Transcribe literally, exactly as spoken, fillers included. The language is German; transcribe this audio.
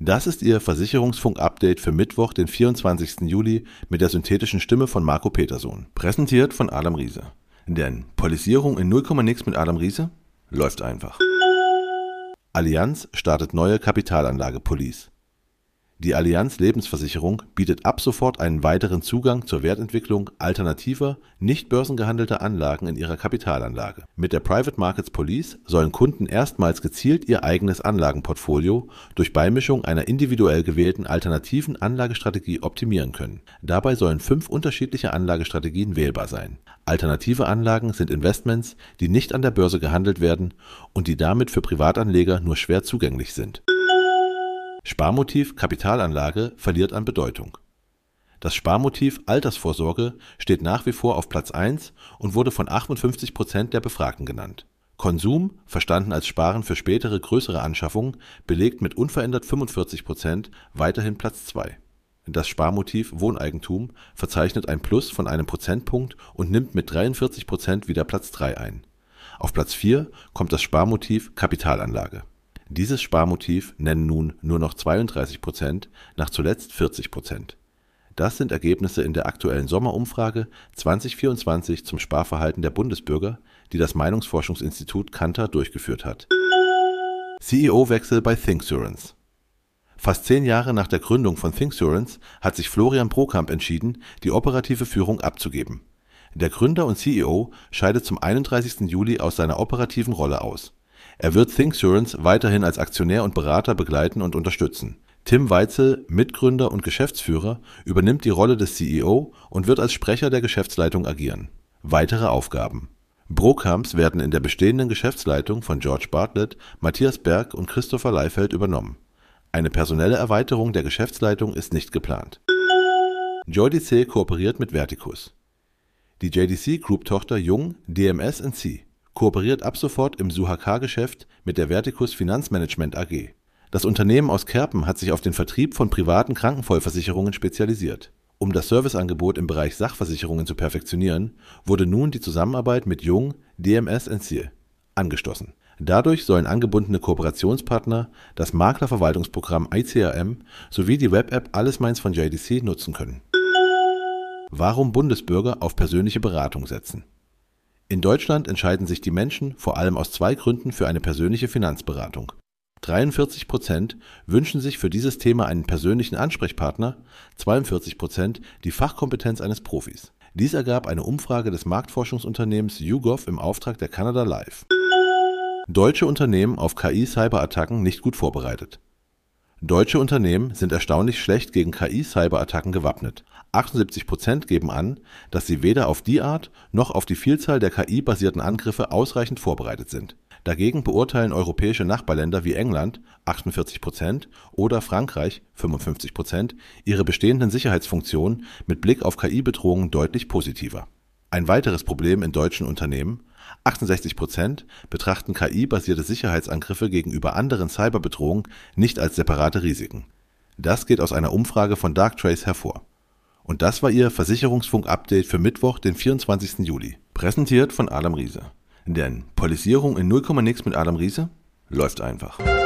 Das ist Ihr Versicherungsfunk-Update für Mittwoch, den vierundzwanzigsten Juli mit der synthetischen Stimme von Marco Petersohn. Präsentiert von Adam Riese. Denn Polisierung in null Komma nix mit Adam Riese läuft einfach. Allianz startet neue Kapitalanlage Police. Die Allianz Lebensversicherung bietet ab sofort einen weiteren Zugang zur Wertentwicklung alternativer, nicht börsengehandelter Anlagen in ihrer Kapitalanlage. Mit der Private Markets Police sollen Kunden erstmals gezielt ihr eigenes Anlagenportfolio durch Beimischung einer individuell gewählten alternativen Anlagestrategie optimieren können. Dabei sollen fünf unterschiedliche Anlagestrategien wählbar sein. Alternative Anlagen sind Investments, die nicht an der Börse gehandelt werden und die damit für Privatanleger nur schwer zugänglich sind. Sparmotiv Kapitalanlage verliert an Bedeutung. Das Sparmotiv Altersvorsorge steht nach wie vor auf Platz eins und wurde von achtundfünfzig Prozent der Befragten genannt. Konsum, verstanden als Sparen für spätere größere Anschaffungen, belegt mit unverändert fünfundvierzig Prozent weiterhin Platz zwei. Das Sparmotiv Wohneigentum verzeichnet ein Plus von einem Prozentpunkt und nimmt mit dreiundvierzig Prozent wieder Platz drei ein. Auf Platz vier kommt das Sparmotiv Kapitalanlage. Dieses Sparmotiv nennen nun nur noch zweiunddreißig Prozent, nach zuletzt vierzig Prozent. Das sind Ergebnisse in der aktuellen Sommerumfrage zwanzig vierundzwanzig zum Sparverhalten der Bundesbürger, die das Meinungsforschungsinstitut Kantar durchgeführt hat. C E O-Wechsel bei Thinksurance. Fast zehn Jahre nach der Gründung von Thinksurance hat sich Florian Brokamp entschieden, die operative Führung abzugeben. Der Gründer und C E O scheidet zum einunddreißigsten Juli aus seiner operativen Rolle aus. Er wird Thinksurance weiterhin als Aktionär und Berater begleiten und unterstützen. Tim Weitzel, Mitgründer und Geschäftsführer, übernimmt die Rolle des C E O und wird als Sprecher der Geschäftsleitung agieren. Weitere Aufgaben: Brokamps werden in der bestehenden Geschäftsleitung von George Bartlett, Matthias Berg und Christopher Leifeld übernommen. Eine personelle Erweiterung der Geschäftsleitung ist nicht geplant. J D C kooperiert mit Verticus. Die J D C-Group-Tochter Jung D M S and C kooperiert ab sofort im Suhak-Geschäft mit der Verticus Finanzmanagement A G. Das Unternehmen aus Kerpen hat sich auf den Vertrieb von privaten Krankenvollversicherungen spezialisiert. Um das Serviceangebot im Bereich Sachversicherungen zu perfektionieren, wurde nun die Zusammenarbeit mit Jung D M S and C angestoßen. Dadurch sollen angebundene Kooperationspartner das Maklerverwaltungsprogramm I C R M sowie die Web-App Alles Meins von J D C nutzen können. Warum Bundesbürger auf persönliche Beratung setzen? In Deutschland entscheiden sich die Menschen vor allem aus zwei Gründen für eine persönliche Finanzberatung. dreiundvierzig Prozent wünschen sich für dieses Thema einen persönlichen Ansprechpartner, zweiundvierzig Prozent die Fachkompetenz eines Profis. Dies ergab eine Umfrage des Marktforschungsunternehmens YouGov im Auftrag der Canada Life. Deutsche Unternehmen auf K I-Cyberattacken nicht gut vorbereitet. Deutsche Unternehmen sind erstaunlich schlecht gegen K I-Cyberattacken gewappnet. achtundsiebzig Prozent geben an, dass sie weder auf die Art noch auf die Vielzahl der K I-basierten Angriffe ausreichend vorbereitet sind. Dagegen beurteilen europäische Nachbarländer wie England achtundvierzig Prozent oder Frankreich fünfundfünfzig Prozent ihre bestehenden Sicherheitsfunktionen mit Blick auf K I-Bedrohungen deutlich positiver. Ein weiteres Problem in deutschen Unternehmen: achtundsechzig Prozent betrachten K I-basierte Sicherheitsangriffe gegenüber anderen Cyberbedrohungen nicht als separate Risiken. Das geht aus einer Umfrage von Darktrace hervor. Und das war Ihr Versicherungsfunk-Update für Mittwoch, den vierundzwanzigsten Juli. Präsentiert von Adam Riese. Denn Polisierung in null Komma nix mit Adam Riese läuft einfach.